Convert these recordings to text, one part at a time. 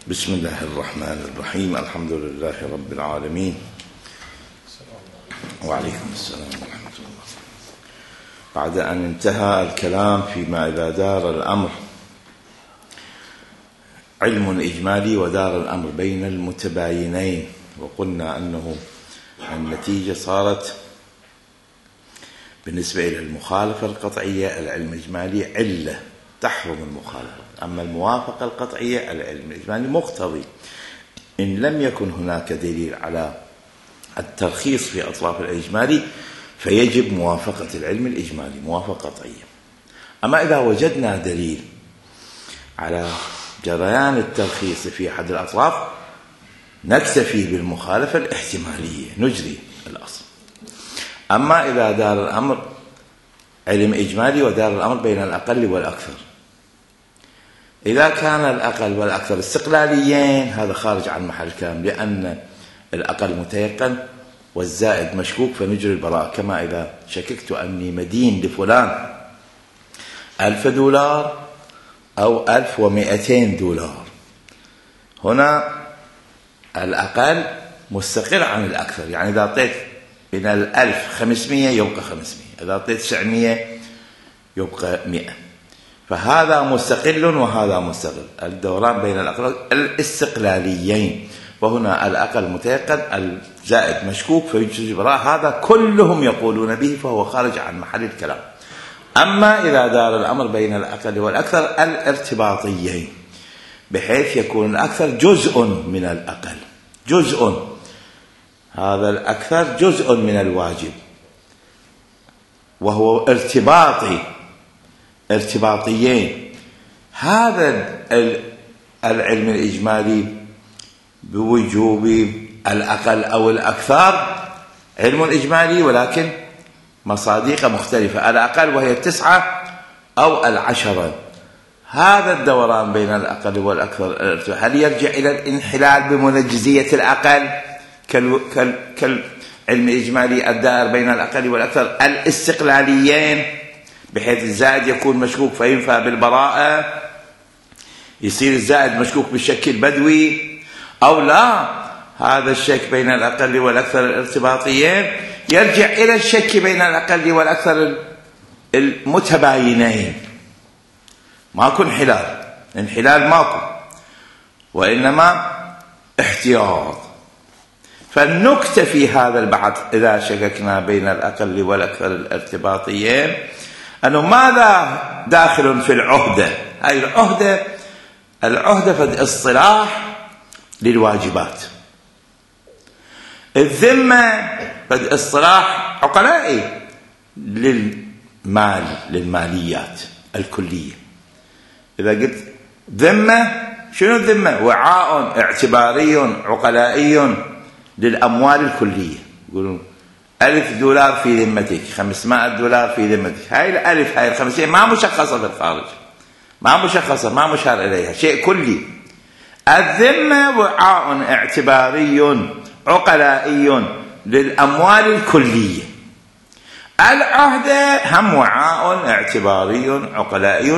بسم الله الرحمن الرحيم. الحمد لله رب العالمين. وعليكم السلام ورحمة الله. بعد أن انتهى الكلام فيما إذا دار الأمر علم إجمالي ودار الأمر بين المتباينين، وقلنا أنه النتيجة صارت بالنسبة إلى المخالفة القطعية العلم الإجمالي علة تحرم المخالفة، أما الموافقة القطعية العلم الإجمالي مقتضي. إن لم يكن هناك دليل على الترخيص في أطراف الإجمالي فيجب موافقة العلم الإجمالي موافقة قطعية. أما إذا وجدنا دليل على جريان الترخيص في أحد الأطراف نكتفي بالمخالفة الاحتمالية نجري الأصل. أما إذا دار الأمر علم إجمالي ودار الأمر بين الأقل والأكثر، إذا كان الأقل والأكثر استقلاليين هذا خارج عن محل الكلام، لأن الأقل متيقن والزائد مشكوك فنجري البراءة. كما إذا شككت أني مدين لفلان 1000 دولار أو 1200 دولار، هنا الأقل مستقل عن الأكثر، يعني إذا أعطيت من 1000 500 يبقى 500، إذا أعطيت 900 يبقى 100، فهذا مستقل وهذا مستقل. الدوران بين الأقل الاستقلاليين، وهنا الأقل متيقن الزائد مشكوك فيجري البراءة. هذا كلهم يقولون به فهو خارج عن محل الكلام. أما إذا دار الأمر بين الأقل والأكثر الارتباطيين، بحيث يكون الأكثر جزء من الأقل، جزء، هذا الأكثر جزء من الواجب وهو ارتباطيين. هذا العلم الإجمالي بوجوب الأقل أو الأكثر علم إجمالي، ولكن مصادق مختلفة، الأقل وهي 9 أو 10. هذا الدوران بين الأقل والأكثر هل يرجع إلى الانحلال بمنجزية الأقل كالعلم الإجمالي الدائر بين الأقل والأكثر الاستقلاليين، بحيث الزائد يكون مشكوك فينفى بالبراءة، يصير الزائد مشكوك بالشك البدوي، أو لا هذا الشك بين الأقل والأكثر الارتباطيين يرجع إلى الشك بين الأقل والأكثر المتباينين. ماكو انحلال ماكو، وإنما احتياط. فالنكتة في هذا البحث إذا شككنا بين الأقل والأكثر الارتباطيين أنه ماذا داخل في العهدة. هاي العهدة في اصطلاح للواجبات، الذمة في اصطلاح عقلائي للماليات الكلية. إذا قلت ذمة، شنو الذمة؟ وعاء اعتباري عقلائي للأموال الكلية. يقولون 1000 دولار في ذمتك، 500 دولار في ذمتك. هاي الألف هاي 500 ما مشخصة في الخارج، ما مشخصة، ما مشار إليها، شيء كلي. الذمة وعاء اعتباري عقلائي للأموال الكلية. العهدة هم وعاء اعتباري عقلائي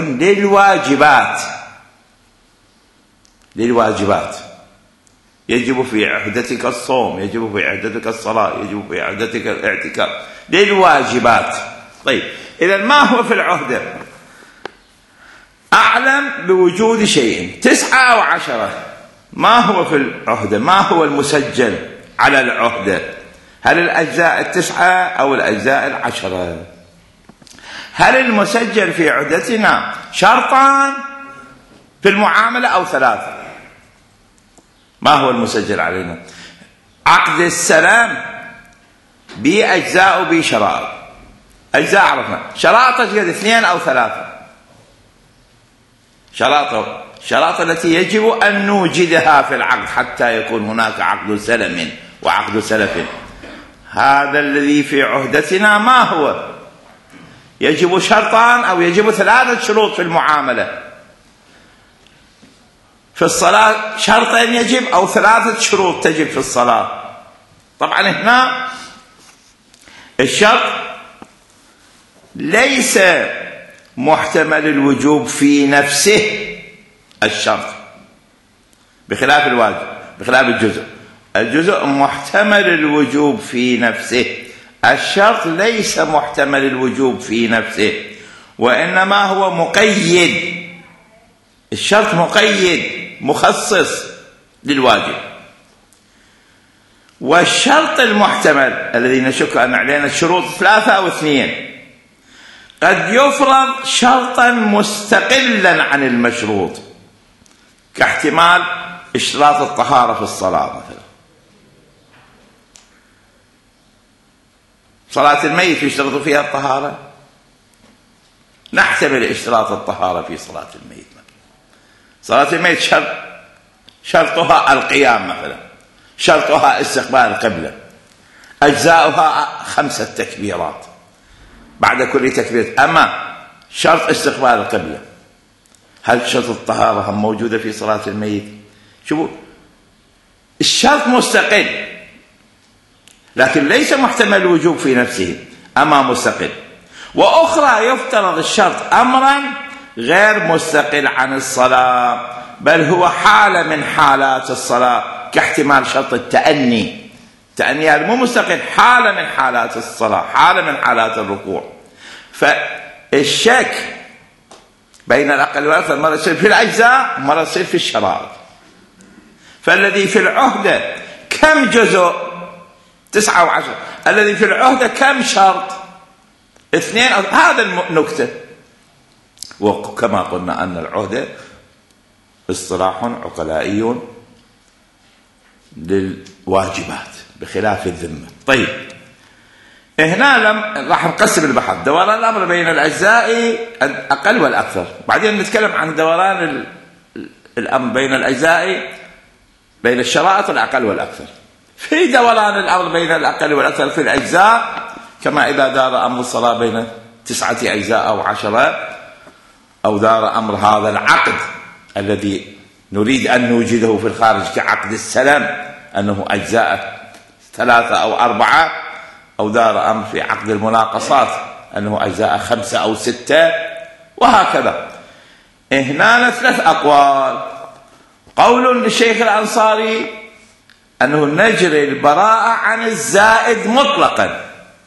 للواجبات. يجب في عهدتك الصوم، يجب في عهدتك الصلاة، يجب في عهدتك الاعتكاف، للواجبات. طيب إذا ما هو في العهدة؟ أعلم بوجود شيء 9 أو 10. ما هو في العهدة؟ ما هو المسجل على العهدة؟ هل الأجزاء 9 أو الأجزاء 10؟ هل المسجل في عهدتنا شرطان في المعاملة أو 3؟ ما هو المسجل علينا؟ عقد السلام بأجزاء وبشرائط. أجزاء عرفنا، شرائط قد 2 أو 3. شرائط التي يجب أن نوجدها في العقد حتى يكون هناك عقد سلم وعقد سلف. هذا الذي في عهدتنا ما هو؟ يجب شرطان أو يجب 3 شروط في المعاملة. في الصلاة شرطين يجب أو 3 شروط تجب في الصلاة. طبعا هنا الشرط ليس محتمل الوجوب في نفسه الشرط، بخلاف الواجب، بخلاف الجزء. الجزء محتمل الوجوب في نفسه، الشرط ليس محتمل الوجوب في نفسه، وإنما هو مقيد. الشرط مقيد مخصص للواجب. والشرط المحتمل الذي نشك أن علينا الشروط 3 أو 2 قد يفرض شرطا مستقلا عن المشروط، كاحتمال اشتراط الطهارة في الصلاة مثلا. صلاة الميت يشترط فيها الطهارة، نحتمل اشتراط الطهارة في صلاة الميت مثلا. صلاة الميت شرطها القيام مثلا، شرطها استقبال القبلة، أجزاؤها 5 تكبيرات بعد كل تكبيرة، أما شرط استقبال القبلة هل شرط الطهارة هم موجودة في صلاة الميت؟ شوفوا، الشرط مستقل لكن ليس محتمل الوجوب في نفسه، أما مستقل. وأخرى يفترض الشرط أمرا غير مستقل عن الصلاة، بل هو حالة من حالات الصلاة، كاحتمال شرط التأني. التأني هذا مو مستقل، حالة من حالات الصلاة، حالة من حالات الركوع. فالشك بين الأقل والأكثر مرة يصير في الأجزاء، مرة يصير في الشرائط. فالذي في العهدة كم جزء؟ 9 و10. الذي في العهدة كم شرط؟ 2. هذا النكتة. وكما قلنا أن العهدة اصطلاح عقلائي للواجبات بخلاف الذمة. طيب، هنا راح نقسم البحث دوران الأمر بين الأجزاء الأقل والأكثر، بعدين نتكلم عن دوران الأمر بين الأجزاء بين الشرائط الأقل والأكثر. في دوران الأمر بين الأقل والأكثر في الأجزاء، كما إذا دار أمر الصلاة بين 9 أجزاء أو 10، أو دار أمر هذا العقد الذي نريد أن نوجده في الخارج كعقد السلام أنه أجزاء 3 أو 4، أو دار أمر في عقد المناقصات أنه أجزاء 5 أو 6، وهكذا. هنا 3 أقوال. قول للشيخ الأنصاري أنه نجري البراءة عن الزائد مطلقا،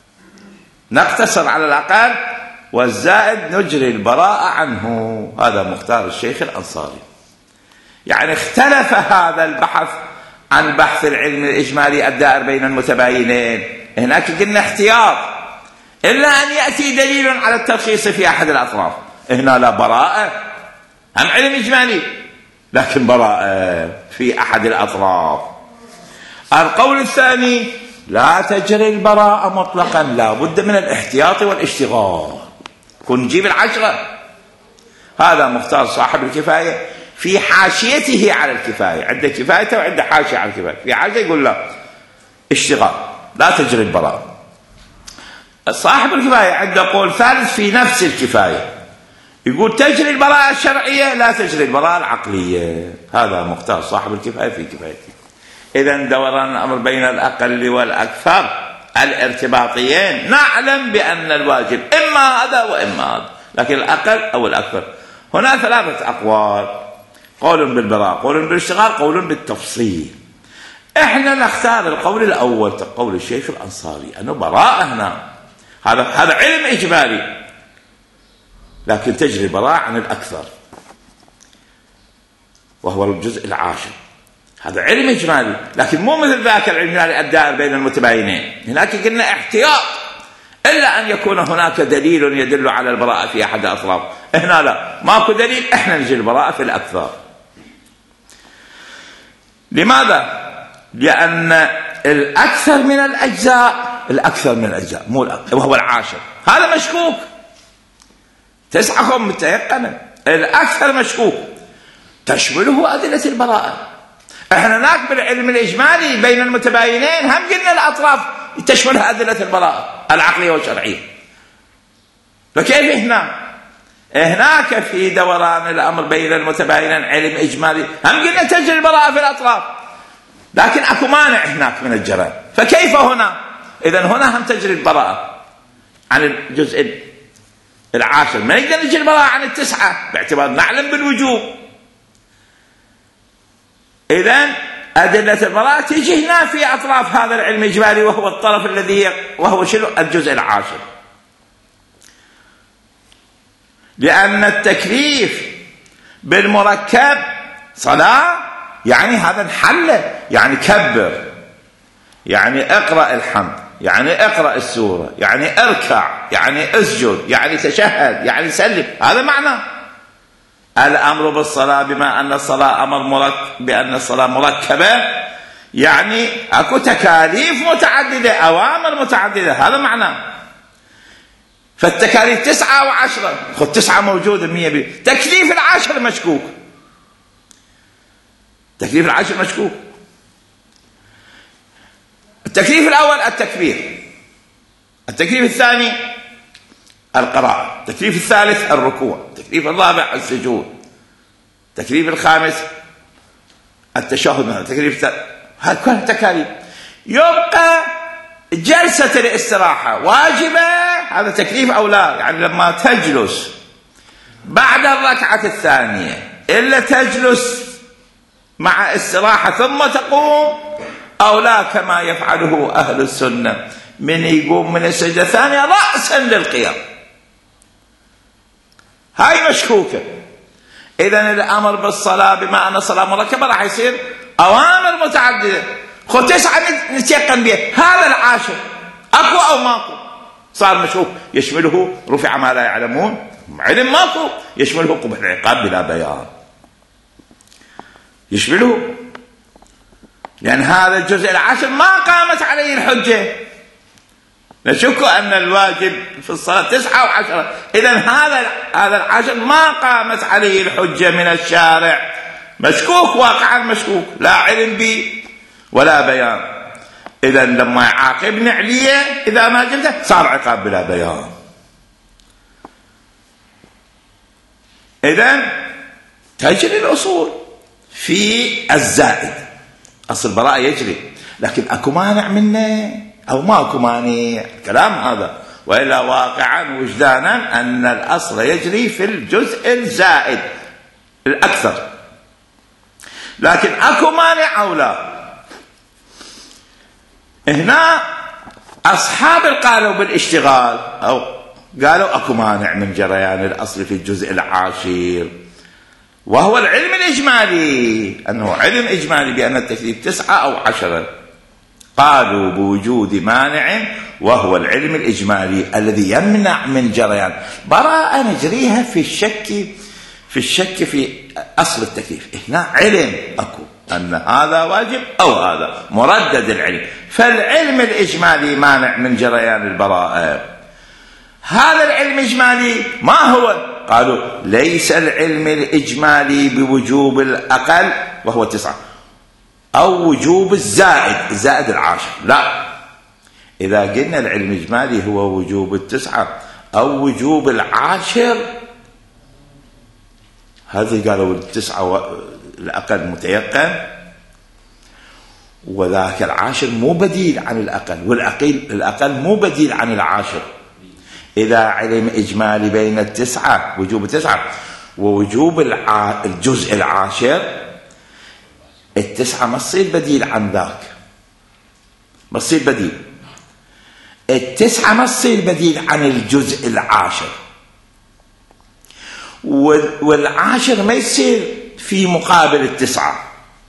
نقتصر على الأقل، والزائد نجري البراءة عنه. هذا مختار الشيخ الأنصاري. يعني اختلف هذا البحث عن بحث العلم الإجمالي الدائر بين المتباينين. هناك قلنا احتياط، إلا أن يأتي دليل على الترخيص في أحد الأطراف. هنا لا براءة، هم علم إجمالي لكن براءة في أحد الأطراف. القول الثاني لا تجري البراءة مطلقا، لا بد من الاحتياط والاشتغال، كن نجيب 10. هذا مختار صاحب الكفاية في حاشيته على الكفاية، عنده كفايته وعنده حاشية على الكفاية. في حاشية يقول لا اشتغال، لا تجري البراءة. صاحب الكفاية عنده قول ثالث في نفس الكفاية، يقول تجري البراءة الشرعية لا تجري البراءة العقلية. هذا مختار صاحب الكفاية في كفايته. إذن دوران الأمر بين الأقل والأكثر الارتباطيين نعلم بأن الواجب إما هذا وإما هذا، لكن الأقل أو الأكثر. هنا 3 أقوال، قول بالبراءة، قول بالاشتغال، قول بالتفصيل. إحنا نختار القول الأول، قول الشيخ الأنصاري أنه براءة هنا، هذا علم إجمالي لكن تجري براءة عن الأكثر، وهو الجزء العاشر. هذا علم إجمالي لكن مو مثل ذاك العلم الإجمالي الدائر بين المتباينين. هناك قلنا احتياط، إلا أن يكون هناك دليل يدل على البراءة في أحد الأطراف. هنا لا، ماكو دليل، إحنا نجي البراءة في الأكثر. لماذا؟ لأن الأكثر من الأجزاء مو الأكثر، وهو العاشر، هذا مشكوك. 9 متيقنة، الأكثر مشكوك، تشمله أدلة البراءة. احنا هناك بالعلم الإجمالي بين المتباينين هم قلنا الأطراف تشملها أدلة البراءة العقلية والشرعية. فكيف هناك في دوران الأمر بين المتباينين علم إجمالي هم قلنا تجري البراءة في الأطراف، لكن أكو مانع هناك من الجرائم. فكيف هنا؟ إذن هنا هم تجري البراءة عن الجزء العاشر، ما نقدر نجري البراءة عن 9 باعتبار نعلم بالوجوب. إذن أدلة البراءة تجي هنا في أطراف هذا العلم الإجمالي، وهو الطرف الذي وهو شنو؟ الجزء العاشر. لأن التكليف بالمركب صلاة يعني هذا انحله، يعني كبر، يعني اقرأ الحمد، يعني اقرأ السورة، يعني اركع، يعني اسجد، يعني تشهد، يعني سلم. هذا معنى الأمر بالصلاة، بما أن الصلاة بأن الصلاة مركبة، يعني أكو تكاليف متعددة، أوامر متعددة. هذا معنى. فالتكاليف 9 و10، خذ 9 موجودة 100%. تكليف العاشر مشكوك، تكليف العاشر مشكوك. التكليف الأول التكبير، التكليف الثاني القراءة، التكليف الثالث الركوع، التكليف الرابع السجود، التكليف الخامس التشهد، التكليف هذه كلها تكاليف. يبقى جلسة الاستراحة واجبة، هذا تكليف أو لا؟ يعني لما تجلس بعد الركعة الثانية إلا تجلس مع استراحة ثم تقوم، أو لا كما يفعله أهل السنة من يقوم من السجدة الثانية رأسا للقيام. هاي مشكوكة. إذن الأمر بالصلاة بما أن الصلاة مركبة راح يصير أوامر متعددة. خذ 9 نتيقن بها. هذا العاشر أكو أو ماكو؟ صار مشكوك. يشمله رفع ما لا يعلمون، علم ماكو، يشمله قبح العقاب بلا بيان، يشمله، لأن هذا الجزء العاشر ما قامت عليه الحجة. نشك أن الواجب في الصلاة 9 و10. إذن هذا العاشر ما قامت عليه الحجة من الشارع، مشكوك، واقعا مشكوك، لا علم به ولا بيان. إذن لما يعاقبني عليه إذا ما جلده صار عقاب بلا بيان. إذن تجري الأصول في الزائد، أصل البراءة يجري، لكن أكو مانع منه أو ما أكو مانع؟ الكلام هذا. وإلا واقعا وجدانا أن الأصل يجري في الجزء الزائد الأكثر، لكن أكو مانع أو لا؟ هنا أصحاب قالوا بالاشتغال، أو قالوا أكو مانع من جريان الأصل في الجزء العاشر، وهو العلم الإجمالي، أنه علم إجمالي بأن التكليف 9 أو 10. قالوا بوجود مانع وهو العلم الإجمالي الذي يمنع من جريان. براءة نجريها في الشك في أصل التكليف. هنا علم أكو أن هذا واجب أو هذا، مردد العلم، فالعلم الإجمالي مانع من جريان البراءة. هذا العلم الإجمالي ما هو؟ قالوا ليس العلم الإجمالي بوجوب الأقل وهو 9، أو وجوب الزائد العاشر، لا. إذا قلنا العلم الإجمالي هو وجوب 9 أو وجوب العاشر، هذه قالوا 9 الأقل متيقن، وذاك العاشر مو بديل عن الأقل، والأقل مو بديل عن العاشر. إذا علم إجمالي بين 9 وجوب 9 ووجوب الجزء العاشر، 9 ما تصير بديل عن ذاك، ما تصير بديل. 9 ما تصير بديل عن الجزء العاشر، والعاشر ما يصير في مقابل 9.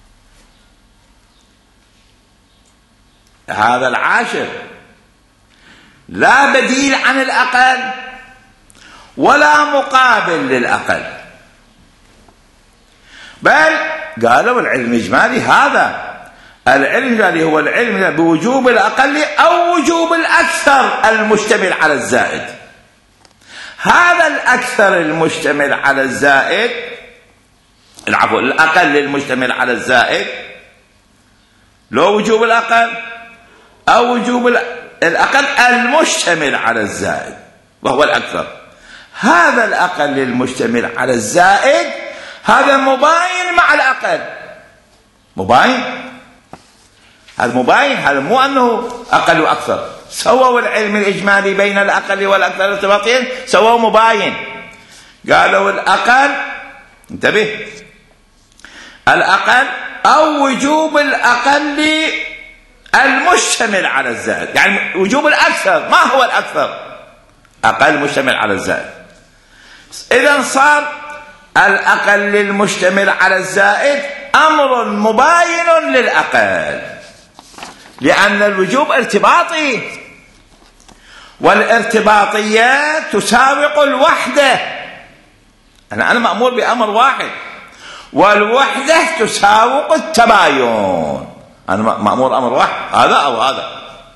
هذا العاشر لا بديل عن الأقل ولا مقابل للأقل، بل قالوا العلم الإجمالي هذا العلم الإجمالي هو العلم بوجوب الأقل أو وجوب الأكثر المشتمل على الزائد. هذا الأكثر المشتمل على الزائد، العفو، الأقل المشتمل على الزائد، لو وجوب الأقل أو وجوب الأقل المشتمل على الزائد وهو الأكثر. هذا الأقل المشتمل على الزائد هذا مباين مع الأقل، مباين، هذا مباين، هذا مو أنه أقل وأكثر. سووا العلم الإجمالي بين الأقل والأكثر ارتباطين، سووا مباين. قالوا الأقل، انتبه، الأقل أو وجوب الأقل المشتمل على الزائد، يعني وجوب الأكثر. ما هو الأكثر؟ أقل مشتمل على الزائد. إذن صار الأقل المشتمل على الزائد أمر مباين للأقل، لأن الوجوب ارتباطي، والارتباطيات تساوق الوحدة. أنا مأمور بأمر واحد، والوحدة تساوق التباين. أنا مأمور أمر واحد، هذا أو هذا.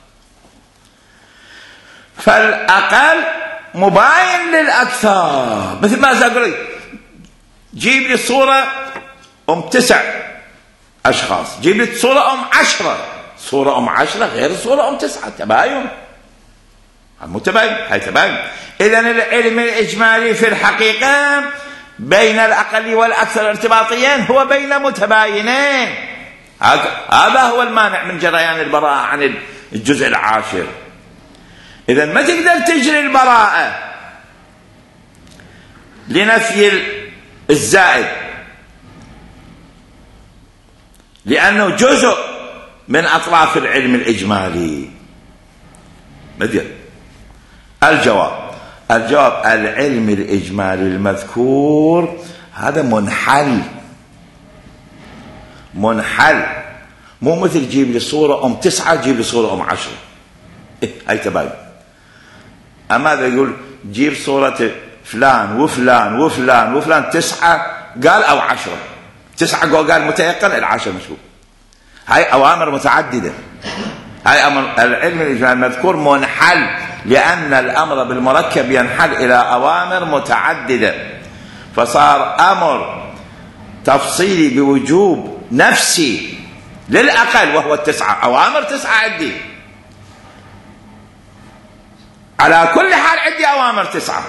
فالأقل مباين للأكثر. مثل ما أقول جيب لي صورة 9 أشخاص، جيب لي صورة 10. صورة 10 غير صورة 9، تباين، متباين، هاي تباين. إذن العلم الإجمالي في الحقيقة بين الأقل والأكثر ارتباطيين هو بين متباينين. هذا هو المانع من جريان البراءة عن الجزء العاشر. إذن ما تقدر تجري البراءة لنفي الزائد، لأنه جزء من أطراف العلم الإجمالي. مدير الجواب العلم الإجمالي المذكور هذا منحل، مو مثل جيب لي صورة 9 جيب لي صورة 10. هاي تباين. أما إذا يقول جيب صورة فلان وفلان وفلان وفلان 9 قال أو 10، 9 قال متيقن، 10 مشهور. هاي أوامر متعددة. هاي أمر العلم الإجمالي المذكور منحل، لأن الأمر بالمركب ينحل إلى أوامر متعددة، فصار أمر تفصيلي بوجوب نفسي للأقل وهو 9 أوامر. 9 عندي على كل حال، عندي أوامر 9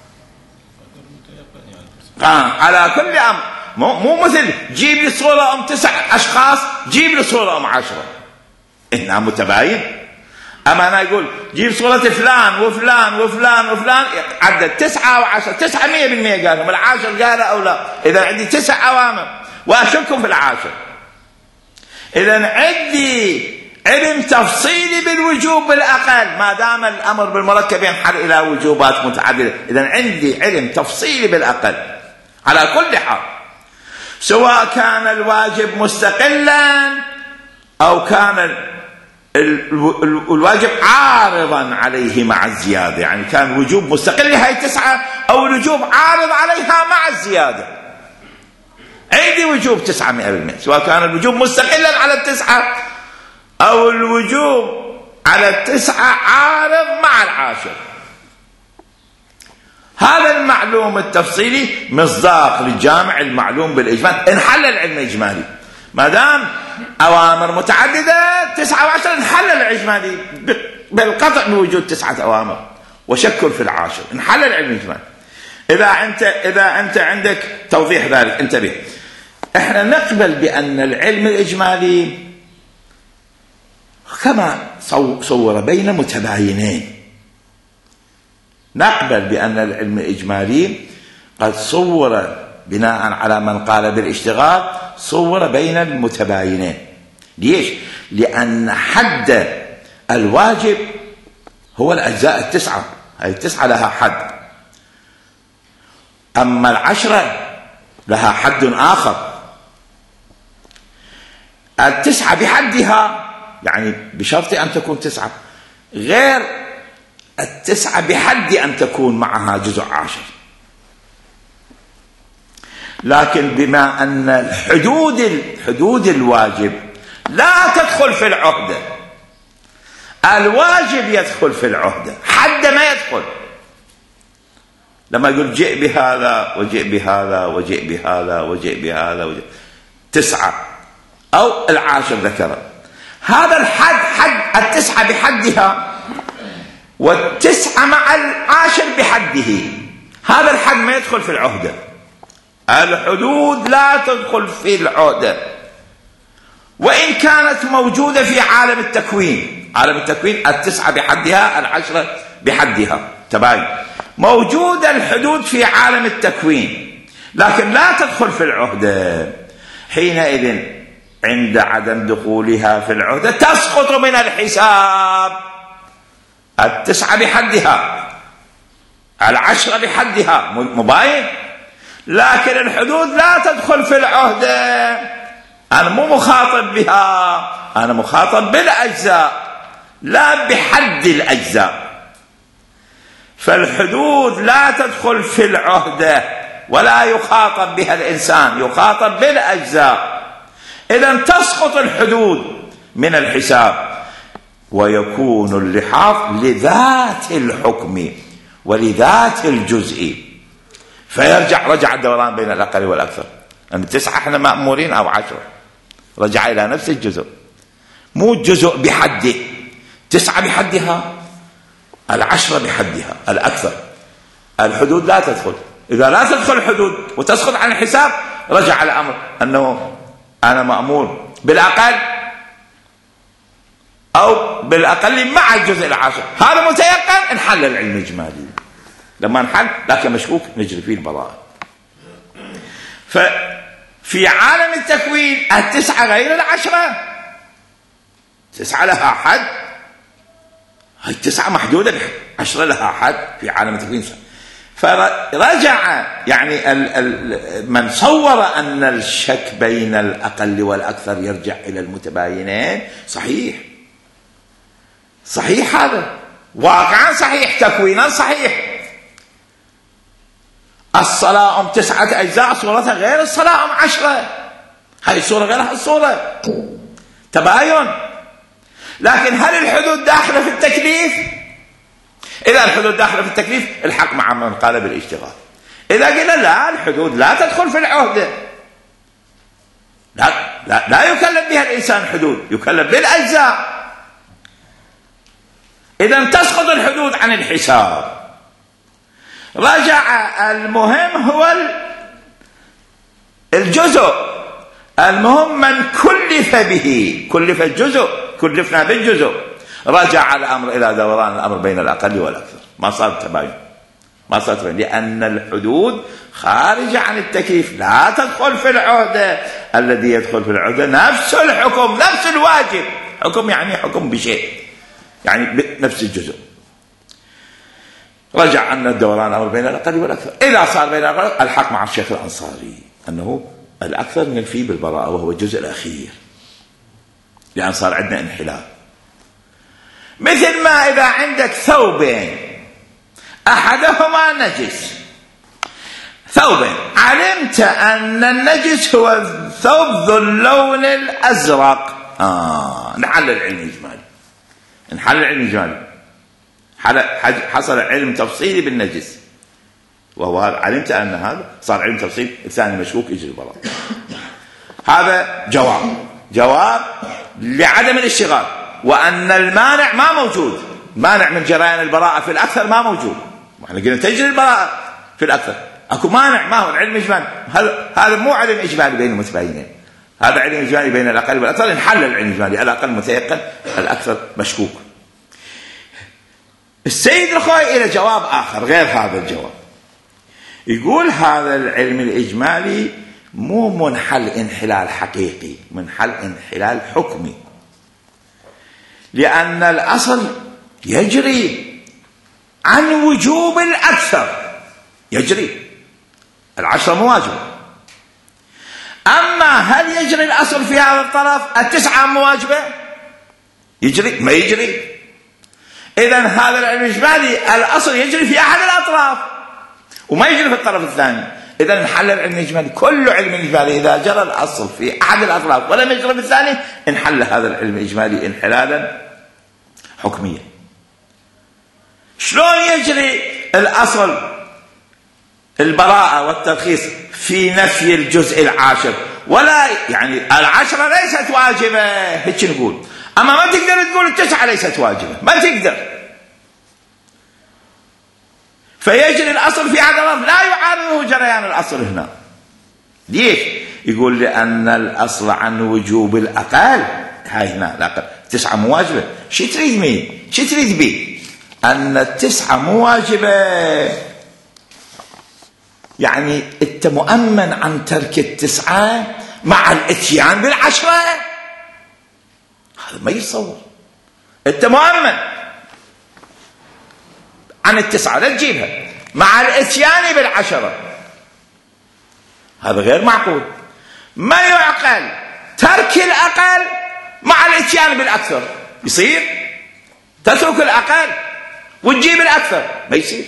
على كل أمر. مو مثل جيب لي صورة 9 أشخاص جيب لي صورة 10. هنا متباين. أما أنا أقول جيب صورة فلان وفلان وفلان وفلان، عدد 9 و10، 9 100% قالهم، 10 قال أو لا. إذا عندي 9 أوامر وأشكهم في 10. إذا عندي علم تفصيلي بالوجوب بالأقل ما دام الأمر بالمركب ينحل إلى وجوبات متعددة. إذا عندي علم تفصيلي بالأقل على كل حال، سواء كان الواجب مستقلا أو كان الواجب عارضا عليه مع الزيادة، يعني كان الوجوب مستقل لهي 9 أو الوجوب عارض عليها مع الزيادة. عندي وجوب 9 100%، سواء كان الوجوب مستقلا على 9 أو الوجوب على 9 عارض مع 10. هذا المعلوم التفصيلي مصداق للجامع المعلوم بالإجمال. انحل العلم الإجمالي ما دام أوامر متعددة 9 و10، انحل الإجمالي بالقطع بوجود 9 أوامر وشكل في 10، انحل العلم الإجمالي. إذا أنت عندك توضيح ذلك انتبه. احنا نقبل بأن العلم الإجمالي كما صور بين متباينين، نقبل بأن العلم الإجمالي قد صور بناء على من قال بالاشتغال، صور بين المتباينين. ليش؟ لأن حد الواجب هو الأجزاء 9، هذه 9 لها حد، أما 10 لها حد آخر. 9 بحدها، يعني بشرط أن تكون 9، غير 9 بحد أن تكون معها جزء 10. لكن بما أن حدود الواجب لا تدخل في العهدة، الواجب يدخل في العهدة، حد ما يدخل. لما يقول جئ بهذا وجئ بهذا وجئ بهذا وجئ بهذا 9 أو 10 ذكر، هذا حد 9 بحدها، 9 مع 10 بحده. هذا الحد ما يدخل في العهدة. الحدود لا تدخل في العهدة وإن كانت موجودة في عالم التكوين. عالم التكوين 9 بحدها، 10 بحدها، تباين. موجودة الحدود في عالم التكوين لكن لا تدخل في العهدة. حينئذ عند عدم دخولها في العهدة تسقط من الحساب. 9 بحدها، 10 بحدها، مباين. لكن الحدود لا تدخل في العهدة، أنا مو مخاطب بها، أنا مخاطب بالأجزاء لا بحد الأجزاء. فالحدود لا تدخل في العهدة ولا يخاطب بها الإنسان، يخاطب بالأجزاء. إذن تسقط الحدود من الحساب، ويكون اللحاظ لذات الحكم ولذات الجزء، رجع الدوران بين الأقل والأكثر. أن 9 احنا مأمورين أو 10، رجع إلى نفس الجزء، مو الجزء بحده، 9 بحدها، 10 بحدها الأكثر. الحدود لا تدخل. إذا لا تدخل الحدود وتسقط عن الحساب، رجع الأمر أنه أنا مأمور بالأقل أو بالأقل مع الجزء العاشر. هذا متيقن، انحل العلم الإجمالي. لما انحل لكن مشكوك نجري فيه البراءة. ففي عالم التكوين 9 غير 10، 9 لها حد، هاي 9 محدودة، 10 لها حد في عالم التكوين. فرجع يعني من صور أن الشك بين الأقل والأكثر يرجع إلى المتباينين، صحيح هذا واقعا صحيح، تكوينا صحيح. الصلاة 9 أجزاء، صورتها غير الصلاة 10، هاي الصورة غير هالصورة، تباين. لكن هل الحدود داخلة في التكليف؟ إذا الحدود داخلة في التكليف الحق مع من قال بالاشتغال. إذا قلنا لا، الحدود لا تدخل في العهدة، لا يكلف بها الإنسان حدود، يكلف بالأجزاء. إذا تسقط الحدود عن الحساب. رجع المهم هو الجزء، المهم من كلف به، كلف الجزء، كلفنا بالجزء. رجع الأمر إلى دوران الأمر بين الأقل والأكثر، ما صار تباين، ما صار تباين، لأن الحدود خارجة عن التكليف، لا تدخل في العهدة. الذي يدخل في العهدة نفس الحكم، نفس الواجب. حكم يعني حكم بشيء، يعني نفس الجزء. رجع أن الدوران الأمر بين الأقل والأكثر. إذا صار بين الأقل، الحق مع الشيخ الأنصاري أنه الأكثر ننفي بالبراءة، وهو الجزء الأخير، لأن صار عندنا انحلال. مثل ما إذا عندك ثوبين أحدهما نجس، ثوبين، علمت أن النجس هو الثوب ذو اللون الأزرق، نحل العلم الإجمالي، نحل العلم الإجمالي، حصل علم تفصيلي بالنجس، وهو علمت أن هذا صار علم تفصيل. الثاني مشكوك، يجري البراءة. هذا جواب لعدم الاشتغال، وأن المانع ما موجود، مانع من جريان البراءة في الأكثر ما موجود. احنا قلنا تجري البراءة في الأكثر، اكو مانع، ما هو العلم الإجمالي. هذا مو علم إجمالي بين المتباينين، هذا علم إجمالي بين الأقل والأكثر. انحل العلم الإجمالي، الأقل متيقن، الأكثر مشكوك. السيد الخوئي إلى جواب آخر غير هذا الجواب، يقول هذا العلم الإجمالي مو منحل انحلال حقيقي، منحل انحلال حكمي، لأن الأصل يجري عن وجوب الأكثر، يجري 10 مو واجبة. أما هل يجري الأصل في هذا الطرف 9 مو واجبة؟ يجري ما يجري. إذن هذا العلم الإجمالي الأصل يجري في أحد الأطراف وما يجري في الطرف الثاني. إذن انحل العلم الإجمالي، كل علم إجمالي إذا جرى الأصل في أحد الأطراف ولم يجري في الثاني، انحل هذا العلم الإجمالي انحلالا حكميا. شلون يجري الأصل البراءة والترخيص في نفي الجزء العاشر؟ ولا يعني 10 ليست واجبة، هيك نقول. أما ما تقدر تقول 9 ليست واجبة، ما تقدر. فيجري الأصل في عدم، لا يعارضه جريان الأصل هنا. ليش؟ يقول لأن الأصل عن وجوب الأقل، هاي هنا الأقل 9 مو واجبة. شو تريد مين؟ شو تريد بيه؟ أن 9 مو واجبة، يعني أنت مؤمن عن ترك 9 مع الاتيان بالعشرة. هذا ما يتصور. انت مؤمن عن التسعة لا تجيبها مع الاتيان بالعشرة، هذا غير معقول. ما يعقل ترك الأقل مع الاتيان بالأكثر. يصير تترك الأقل وتجيب الأكثر؟ ما يصير،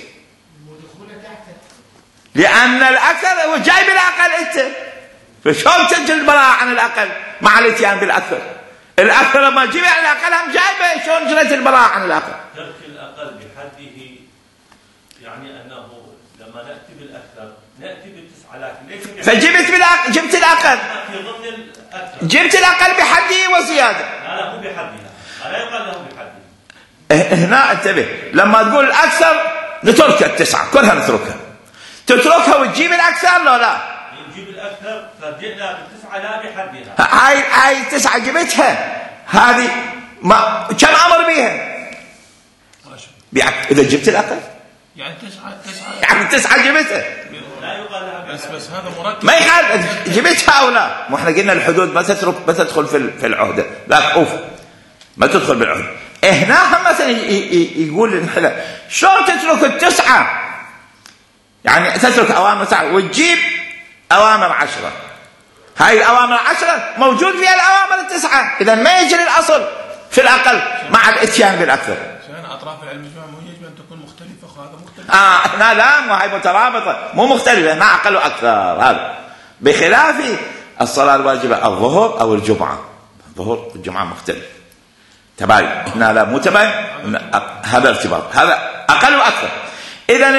لأن الأكثر هو جايب الأقل أنت، فشلون تنجي البراءة عن الأقل مع الاتيان بالأكثر؟ الأكثر لما تجيب عن الأقل هم جايبه، شلون جريت البراءة عن الأقل؟ ترك الأقل بحده يعني أنه لما نأتي بالأكثر نأتي بالتسعة، لكن ليس فجبت جبت الأقل، في ضمن الأكثر جبت الأقل بحده وزيادة. لا مو بحدها، لا يقال له بحده. هنا انتبه، لما تقول الأكثر نترك التسعة كلها، نتركها، تتركها وتجيب الأكثر لو لا؟ نجيب الأكثر فجئنا بالتسعة لا بحدها. هاي التسعة جبتها، هذه ما كم أمر بيها؟ إذا جبت الأقل يعني تسعة يعني التسعة جبتها، لا يقال لها بس هذا مركب ما يخالف جبتها أو لا. مو احنا قلنا الحدود ما تدخل في العهدة، لا أوف ما تدخل بالعهدة. هنا مثلا يقول الحلا شلون تترك التسعة؟ يعني تترك أوامر تسعة وتجيب أوامر 10. هاي الأوامر 10 موجود فيها الأوامر التسعة، إذا ما يجري الأصل في الأقل مع الاتيان بالأكثر. عشان أطراف العلم الإجماع مو يجب أن تكون مختلفة، وهذا مختلف. هنا لا، مو هاي مترابطة مو مختلفة، هنا أقل وأكثر. هذا بخلاف الصلاة الواجبة الظهر أو الجمعة، الظهر والجمعة مختلف تباين. هنا لا مو تباين، هذا ارتباط، هذا أقل وأكثر. إذا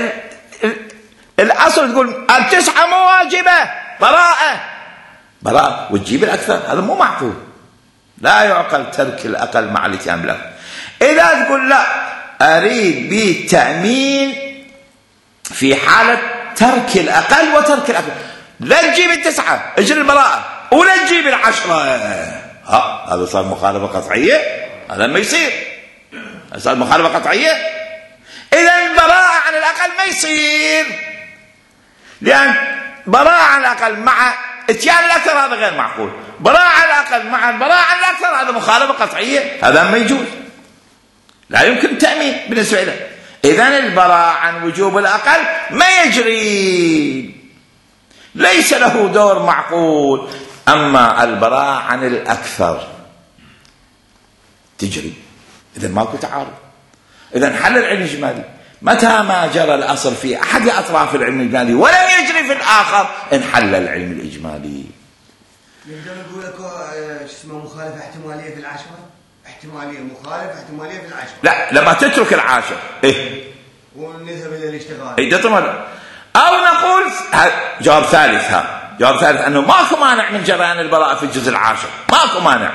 الأصل تقول التسعة مو واجبة، براءة وتجيب الأكثر، هذا مو معقول، لا يعقل ترك الأقل مع الاتيان بالأكثر. إذا تقول لا أريد بالتأمين في حالة ترك الأقل وترك الأكثر، لا تجيب التسعة اجري البراءة ولا تجيب العشرة، هذا صار مخالفة قطعية، هذا ما يصير، صار مخالفة قطعية. إذا البراءة عن الأقل ما يصير، لأن براءة عن الأقل مع اتيان الأكثر هذا غير معقول، براءة عن الأقل مع البراءة عن الأكثر هذا مخالفة قطعية، هذا ما يجوز، لا يمكن تأمين بالنسبة له. إذن البراءة عن وجوب الأقل ما يجري، ليس له دور معقول. أما البراءة عن الأكثر تجري، إذن ماكو تعارض. إذن حل العلم الإجمالي متى ما جرى الأصل في أحد أطراف العلم الإجمالي ولم يجري في الآخر انحل العلم الإجمالي. نقدر نقول لك شو اسمه مخالفة احتمالية في العشرة، احتمالية مخالفة احتمالية في العشرة. لا لما تترك العاشر ونذهب إلى الاشتغال. تطمن. أو نقول جواب ثالث، جواب ثالث أنه ماكو مانع من جريان البراءة في الجزء العاشر، ماكو مانع.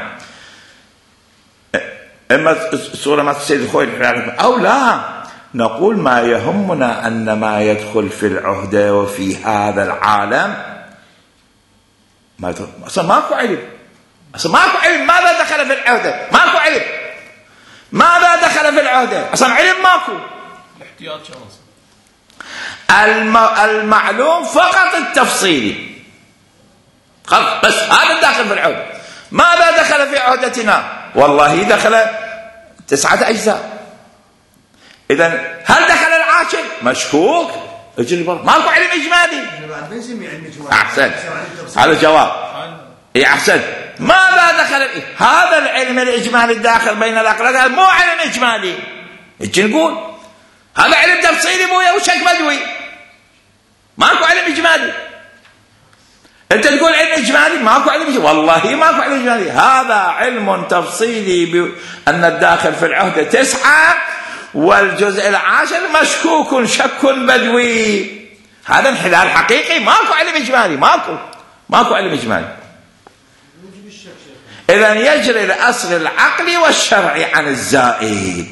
إما الصورة ما السيد الخوي، أو لا نقول ما يهمنا أن ما يدخل في العهدة وفي هذا العالم ما أصلا ماكو علم، أصلا ماكو علم. ماذا دخل في العهدة؟ ماكو علم. ماذا دخل في العهدة؟ أصلا علم ماكو. الاحتياط شخص المعلوم فقط التفصيلي، بس هذا داخل في العهدة. ماذا دخل في عهدتنا؟ والله دخل 9 أجزاء. إذن هل دخل العاشر؟ مشكوك، اجري برا، ماكو علم إجمالي. أحسن، هذا جواب. أحسن. ماذا دخل هذا العلم الإجمالي الداخل بين الأقلال؟ مو علم إجمالي، اجي نقول هذا علم تفصيلي بويا وشك بدوي، ماكو علم إجمالي. أنت تقول علم إجمالي، ماكو علم إجمالي، والله ماكو علم إجمالي. هذا علم تفصيلي بأن الداخل في العهدة 9 والجزء العاشر مشكوك شك بدوي، هذا انحلال حقيقي، ماكو علم إجمالي، ماكو علم إجمالي. إذن يجري الأصل العقلي والشرعي عن الزائد،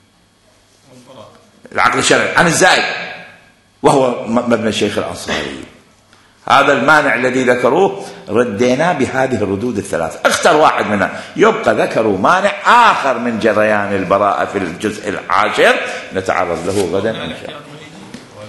العقل الشرعي عن الزائد، وهو مبنى الشيخ الأنصاري. هذا المانع الذي ذكروه ردينا بهذه الردود الثلاثة، اختر واحد منها، يبقى ذكروا مانع آخر من جريان البراءة في الجزء العاشر نتعرض له غدا إن شاء الله.